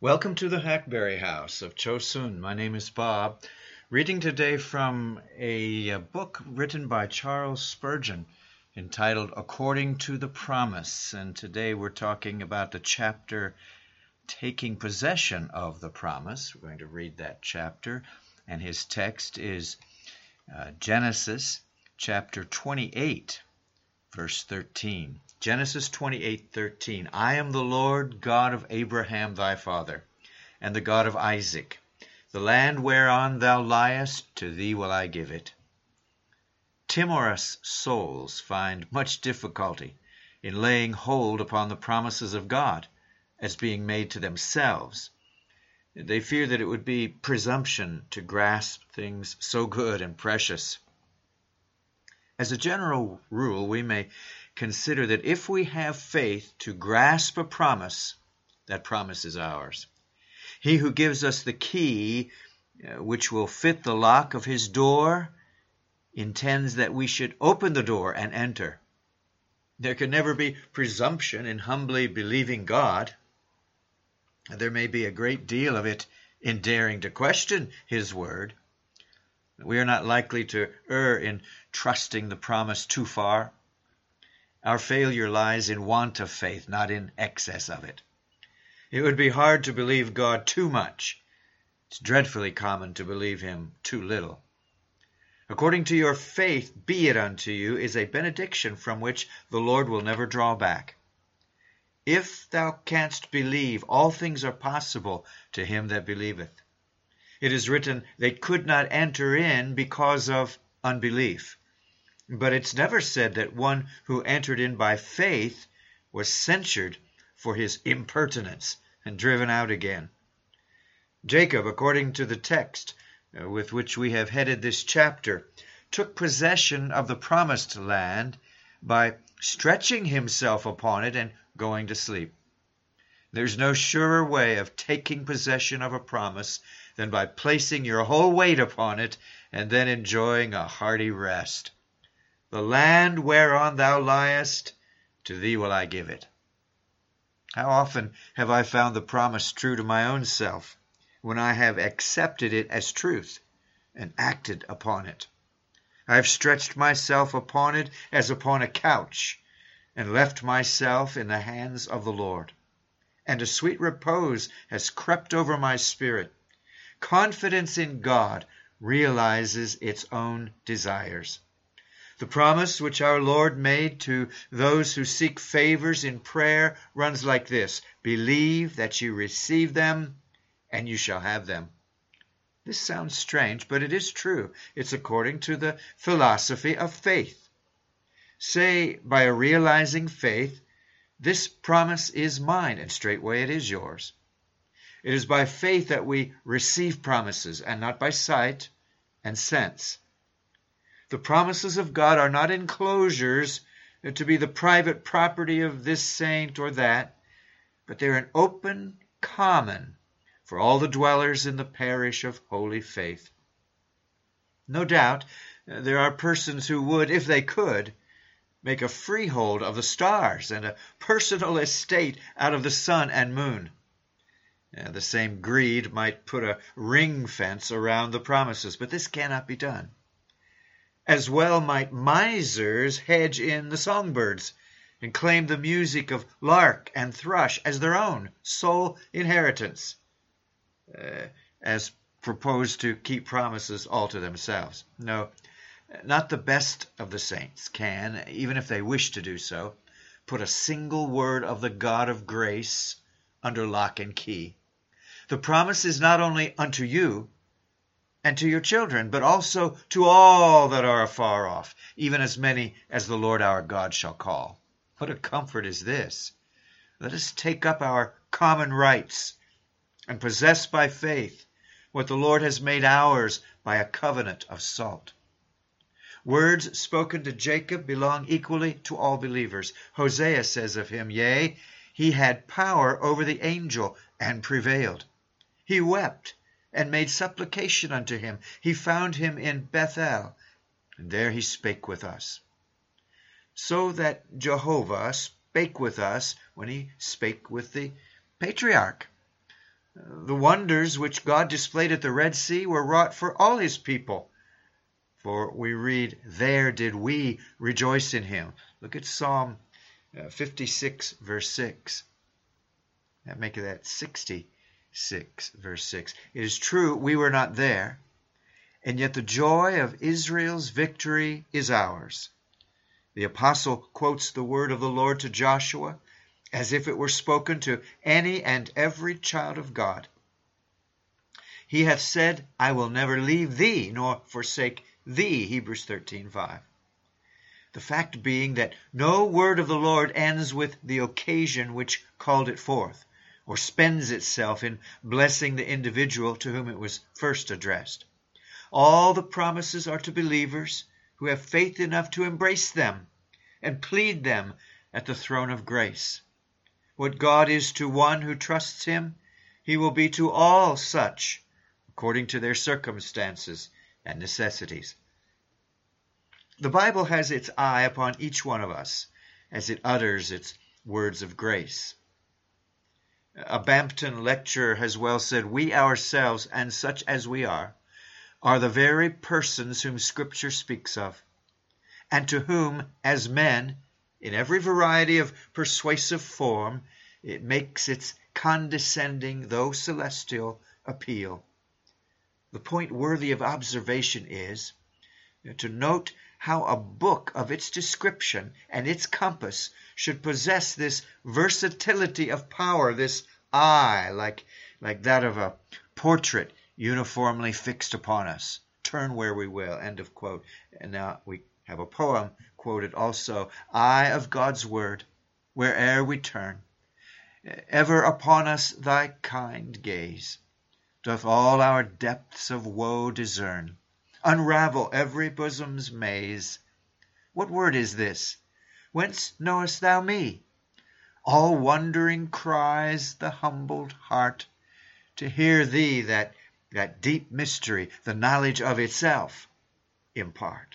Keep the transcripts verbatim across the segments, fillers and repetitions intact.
Welcome to the Hackberry House of Chosun. My name is Bob. Reading today from a, a book written by Charles Spurgeon entitled According to the Promise. And today we're talking about the chapter Taking Possession of the Promise. We're going to read that chapter, and his text is uh, Genesis chapter twenty-eight, verse thirteen. Genesis twenty-eight thirteen. I am the Lord God of Abraham thy father, and the God of Isaac. The land whereon thou liest, to thee will I give it. Timorous souls find much difficulty in laying hold upon the promises of God as being made to themselves. They fear that it would be presumption to grasp things so good and precious. As a general rule, we may consider that if we have faith to grasp a promise, that promise is ours. He who gives us the key, uh, which will fit the lock of his door, intends that we should open the door and enter. There can never be presumption in humbly believing God. There may be a great deal of it in daring to question his word. We are not likely to err in trusting the promise too far. Our failure lies in want of faith, not in excess of it. It would be hard to believe God too much. It's dreadfully common to believe him too little. According to your faith, be it unto you, is a benediction from which the Lord will never draw back. If thou canst believe, all things are possible to him that believeth. It is written, they could not enter in because of unbelief. But it's never said that one who entered in by faith was censured for his impertinence and driven out again. Jacob, according to the text uh, with which we have headed this chapter, took possession of the promised land by stretching himself upon it and going to sleep. There's no surer way of taking possession of a promise than by placing your whole weight upon it and then enjoying a hearty rest. The land whereon thou liest, to thee will I give it. How often have I found the promise true to my own self, when I have accepted it as truth and acted upon it. I have stretched myself upon it as upon a couch, and left myself in the hands of the Lord. And a sweet repose has crept over my spirit. Confidence in God realizes its own desires. The promise which our Lord made to those who seek favors in prayer runs like this: believe that you receive them, and you shall have them. This sounds strange, but it is true. It's according to the philosophy of faith. Say, by a realizing faith, this promise is mine, and straightway it is yours. It is by faith that we receive promises, and not by sight and sense. The promises of God are not enclosures to be the private property of this saint or that, but they're an open common for all the dwellers in the parish of holy faith. No doubt there are persons who would, if they could, make a freehold of the stars and a personal estate out of the sun and moon. The same greed might put a ring fence around the promises, but this cannot be done. As well might misers hedge in the songbirds and claim the music of lark and thrush as their own sole inheritance, uh, as proposed to keep promises all to themselves. No, not the best of the saints can, even if they wish to do so, put a single word of the God of grace under lock and key. The promise is not only unto you and to your children, but also to all that are afar off, even as many as the Lord our God shall call. What a comfort is this! Let us take up our common rights and possess by faith what the Lord has made ours by a covenant of salt. Words spoken to Jacob belong equally to all believers. Hosea says of him, yea, he had power over the angel and prevailed. He wept and made supplication unto him. He found him in Bethel, and there he spake with us. So that Jehovah spake with us when he spake with the patriarch. The wonders which God displayed at the Red Sea were wrought for all his people. For we read, there did we rejoice in him. Look at Psalm fifty-six, verse six. That make that sixty-six, verse six. It is true, we were not there, and yet the joy of Israel's victory is ours. The apostle quotes the word of the Lord to Joshua as if it were spoken to any and every child of God. He hath said, I will never leave thee nor forsake thee, Hebrews thirteen, five. The fact being that no word of the Lord ends with the occasion which called it forth, or spends itself in blessing the individual to whom it was first addressed. All the promises are to believers who have faith enough to embrace them and plead them at the throne of grace. What God is to one who trusts him, he will be to all such, according to their circumstances and necessities. The Bible has its eye upon each one of us as it utters its words of grace. A Bampton lecturer has well said, we ourselves, and such as we are, are the very persons whom Scripture speaks of, and to whom, as men, in every variety of persuasive form, it makes its condescending, though celestial, appeal. The point worthy of observation is to note how a book of its description and its compass should possess this versatility of power, this eye, like, like that of a portrait uniformly fixed upon us. Turn where we will, end of quote. And now we have a poem quoted also, eye of God's word, where'er we turn, ever upon us thy kind gaze, doth all our depths of woe discern, unravel every bosom's maze. What word is this? Whence knowest thou me? All wondering cries the humbled heart to hear thee that, that deep mystery, the knowledge of itself, impart.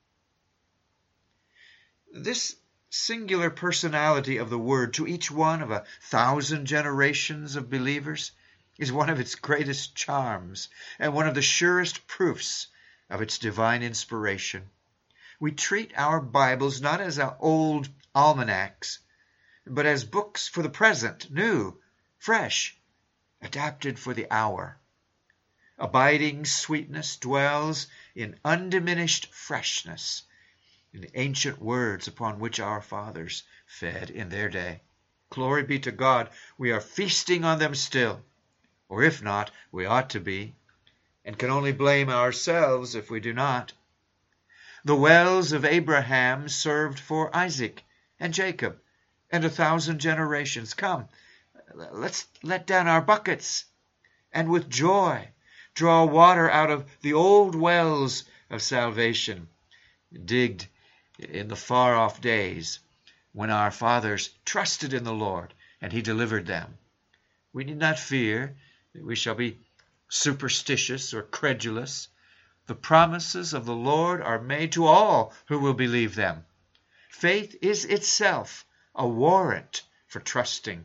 This singular personality of the Word to each one of a thousand generations of believers is one of its greatest charms and one of the surest proofs of its divine inspiration. We treat our Bibles not as old almanacs, but as books for the present, new, fresh, adapted for the hour. Abiding sweetness dwells in undiminished freshness in the ancient words upon which our fathers fed in their day. Glory be to God, we are feasting on them still, or if not, we ought to be, and can only blame ourselves if we do not. The wells of Abraham served for Isaac and Jacob and a thousand generations. Come, let's let down our buckets and with joy draw water out of the old wells of salvation, digged in the far-off days when our fathers trusted in the Lord and he delivered them. We need not fear that we shall be superstitious or credulous. The promises of the Lord are made to all who will believe them. Faith is itself a warrant for trusting.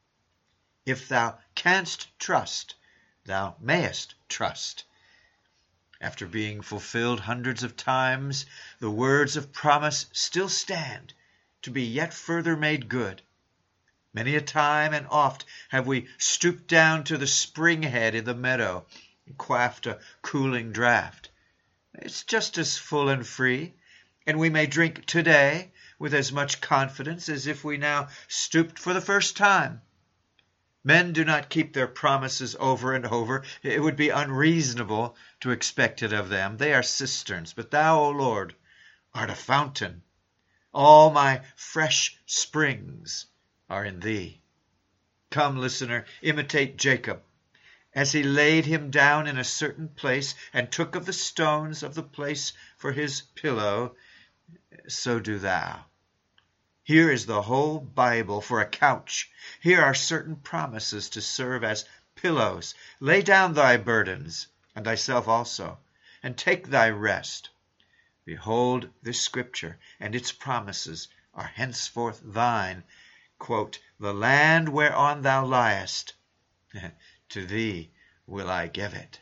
If thou canst trust, thou mayest trust. After being fulfilled hundreds of times, the words of promise still stand to be yet further made good. Many a time and oft have we stooped down to the spring head in the meadow and quaffed a cooling draught. It's just as full and free, and we may drink today with as much confidence as if we now stooped for the first time. Men do not keep their promises over and over. It would be unreasonable to expect it of them. They are cisterns, but thou, O Lord, art a fountain. All my fresh springs are in thee. Come, listener, imitate Jacob. As he laid him down in a certain place and took of the stones of the place for his pillow, so do thou. Here is the whole Bible for a couch. Here are certain promises to serve as pillows. Lay down thy burdens, and thyself also, and take thy rest. Behold, this scripture and its promises are henceforth thine. Quote, the land whereon thou liest, to thee will I give it.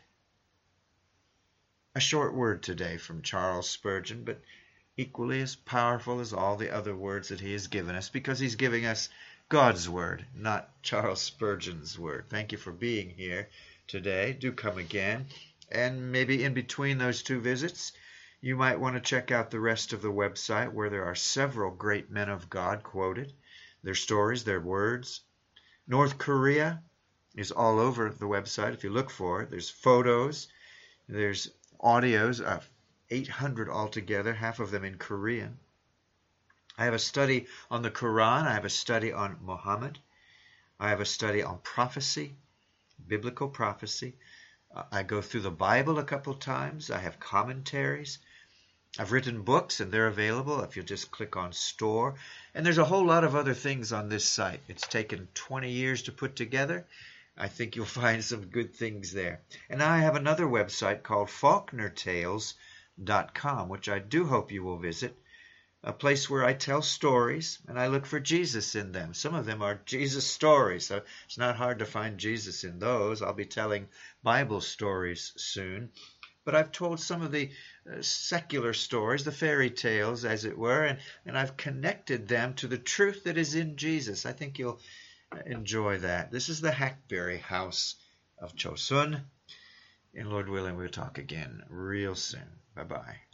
A short word today from Charles Spurgeon, but equally as powerful as all the other words that he has given us, because he's giving us God's word, not Charles Spurgeon's word. Thank you for being here today. Do come again. And maybe in between those two visits, you might want to check out the rest of the website, where there are several great men of God quoted, their stories, their words. North Korea is all over the website if you look for it. There's photos, there's audios, uh, eight hundred altogether, half of them in Korean. I have a study on the Quran. I have a study on Muhammad. I have a study on prophecy, biblical prophecy. Uh, I go through the Bible a couple times. I have commentaries. I've written books, and they're available if you just click on store. And there's a whole lot of other things on this site. It's taken twenty years to put together. I think you'll find some good things there. And I have another website called Faulkner Tales dot com, which I do hope you will visit, a place where I tell stories and I look for Jesus in them. Some of them are Jesus stories, so it's not hard to find Jesus in those. I'll be telling Bible stories soon. But I've told some of the uh, secular stories, the fairy tales, as it were, and, and I've connected them to the truth that is in Jesus. I think you'll enjoy that. This is the Hackberry House of Chosun. And Lord willing, we'll talk again real soon. Bye-bye.